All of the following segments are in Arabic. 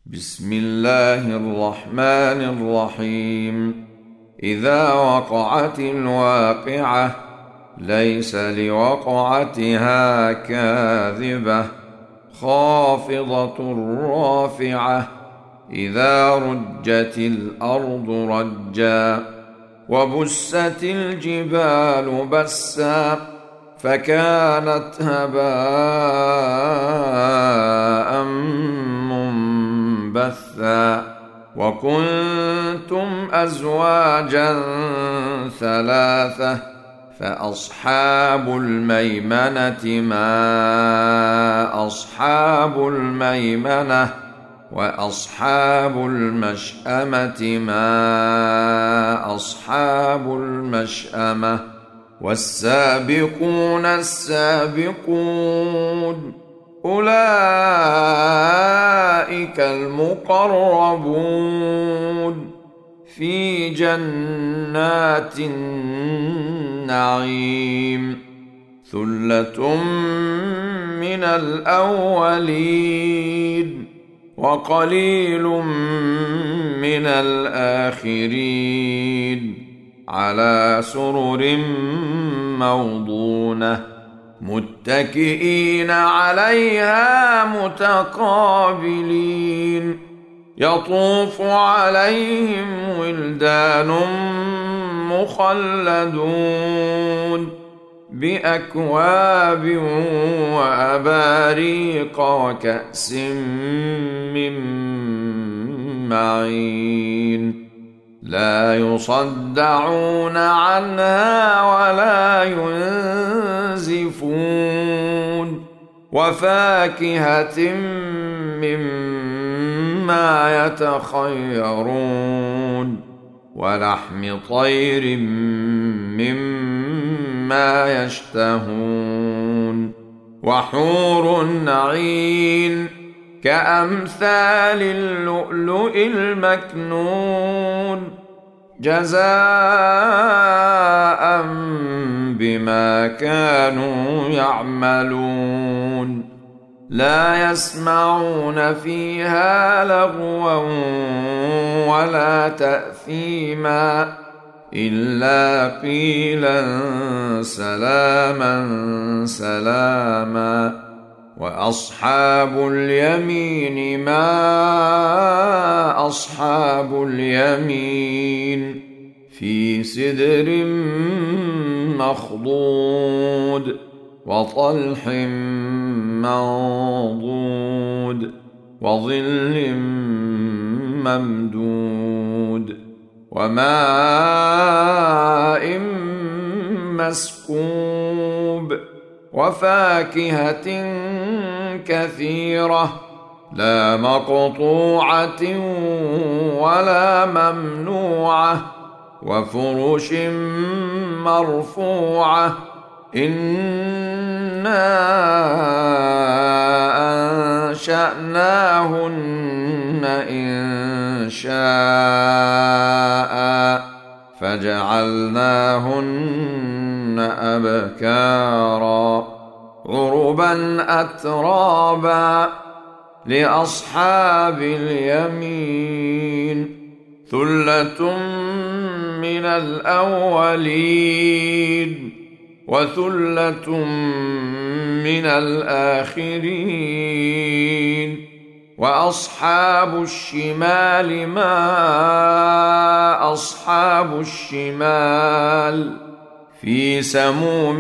بسم الله الرحمن الرحيم. إذا وقعت الواقعة ليس لوقعتها كاذبة خافضة رافعة إذا رجت الأرض رجا وبست الجبال بسا فكانت هباء منبثا وكنتم أزواجا ثلاثة فأصحاب الميمنة ما أصحاب الميمنة وأصحاب المشأمة ما أصحاب المشأمة والسابقون السابقون أولئك المقربون في جنات النعيم ثلة من الأولين وقليل من الآخرين على سرر موضونة متكئين عليها متقابلين يطوف عليهم ولدان مخلدون بأكواب وأباريق وكأس من معين لا يصدعون عنها ولا ينزفون وفاكهة مما يتخيرون ولحم طير مما يشتهون وحور عين كأمثال اللؤلؤ المكنون جزاء بما كانوا يعملون لا يسمعون فيها لغوا ولا تأثيما إلا قيلا سلاما سلاما وأصحاب اليمين ما أصحاب اليمين في سدر مخضود وطلح منضود وظل ممدود وماء مسكوب وفاكهة كثيرة لا مقطوعة ولا ممنوعة وفرش مرفوعة إنا أنشأناهن إن شاء فجعلناهن أبكارا عربا أترابا لأصحاب اليمين ثلة من الأولين وثلة من الآخرين وأصحاب الشمال ما أصحاب الشمال في سموم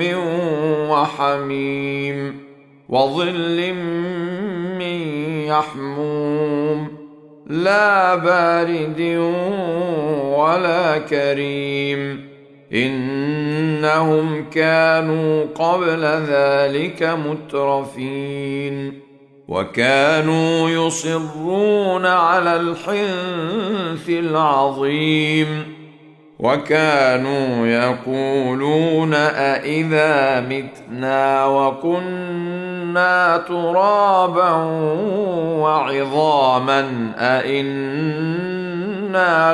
وحميم وظل من يحموم لا بارد ولا كريم إنهم كانوا قبل ذلك مترفين وكانوا يصرون على الحنث العظيم وكانوا يقولون أإذا متنا وكنا ترابا وعظاما أإنا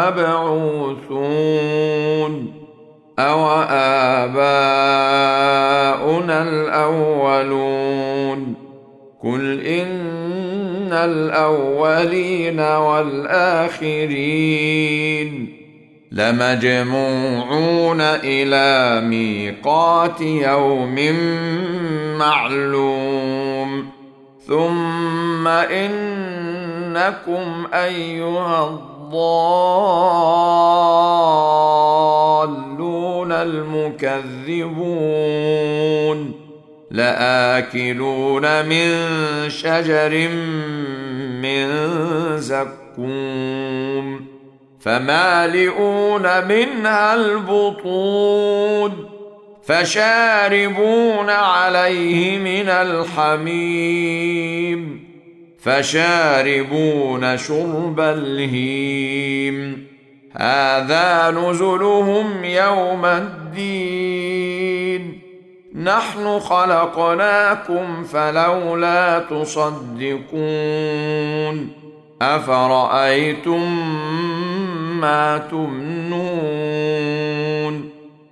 لمبعوثون أو آباؤنا الأولون قل إن الأولين والآخرين لمجموعون إلى ميقات يوم معلوم ثم إنكم أيها الضالون المكذبون لآكلون من شجر من زقوم فمالئون منها البطون فشاربون عليه من الحميم فشاربون شرب الهيم هذا نزلهم يوم الدين نحن خلقناكم فلولا تصدقون أفرأيتم ما تمنون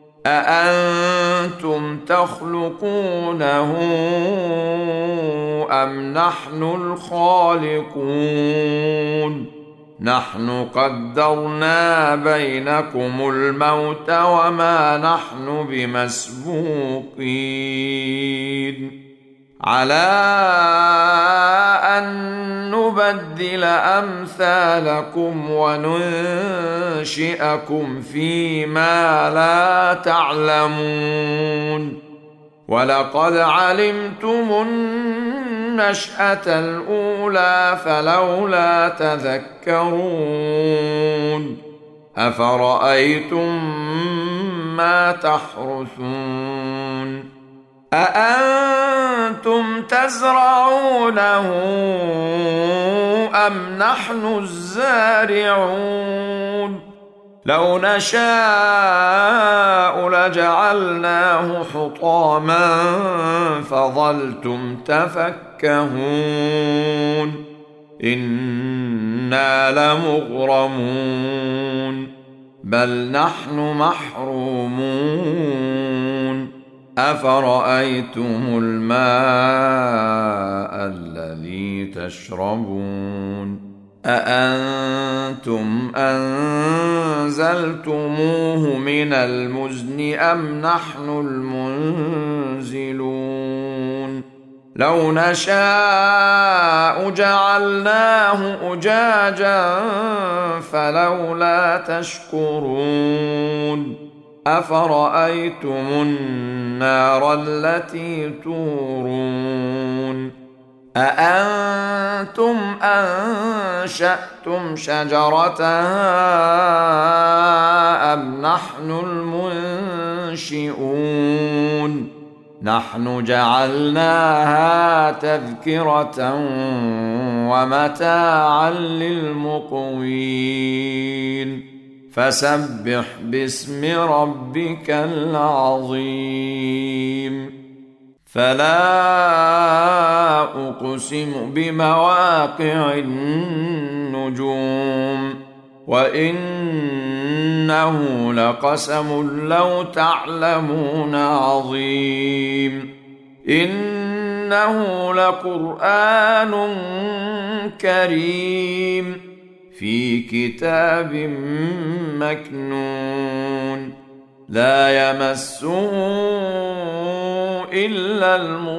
أأنتم تخلقونه أم نحن الخالقون نحن قدرنا بينكم الموت وما نحن بمسبوقين على أن نبدل أمثالكم وننشئكم فيما لا تعلمون ولقد علمتم النشأة الأولى فلولا تذكرون أفرأيتم ما تحرثون أأنتم تزرعونه أم نحن الزارعون لو نشاء لجعلناه حطاما فظلتم تفكهون إنا لمغرمون بل نحن محرومون أفرأيتم الماء الذي تشربون أأنتم أنزلتموه من المزن أم نحن المنزلون لو نشاء جعلناه أجاجا فلولا تشكرون أفرأيتم النار التي تورون أأنتم أنشأتم شجرتها أم نحن المنشئون نحن جعلناها تذكرة ومتاعا للمقوين فسبح باسم ربك العظيم فلا أقسم بمواقع النجوم وإنه لقسم لو تعلمون عظيم إنه لقرآن كريم في كتاب مكنون لا يمسه إلا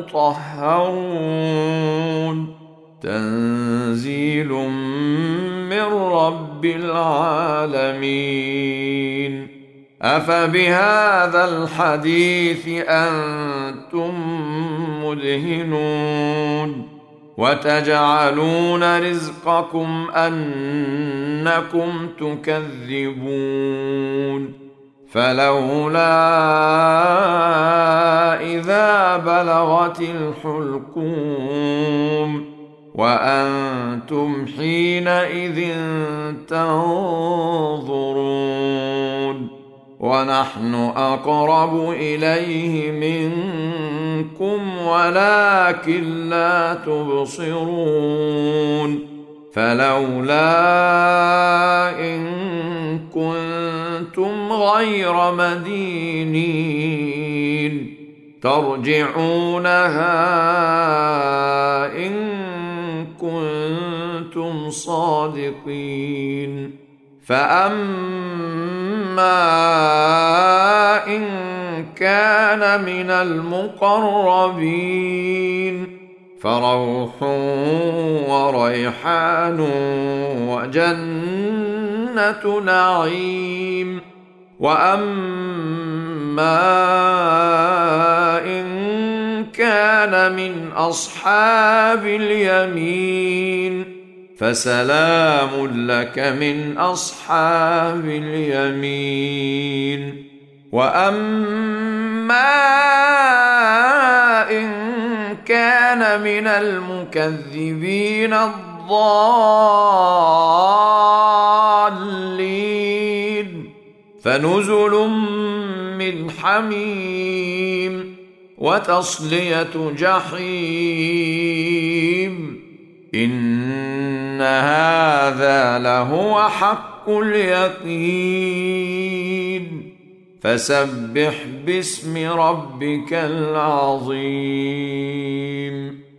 المطهرون تنزيل من رب العالمين أفبهذا الحديث أنتم مدهنون وتجعلون رزقكم أنكم تكذبون فلولا إذا بلغت الحلقوم وأنتم حينئذ تنظرون ونحن أقرب إليه منكم ولكن لا تبصرون فلولا إن كنتم غير مدينين ترجعونها إن كنتم صادقين. فأما إن كان من المقربين فروح وريحان وجنة نعيم. وأما إن كان من أصحاب اليمين فسلام لك من أصحاب اليمين. وأما إن كان من المكذبين الضالين فنزل من حميم وتصلية جحيم. إن هذا لهو حق اليقين. فسبح باسم ربك العظيم.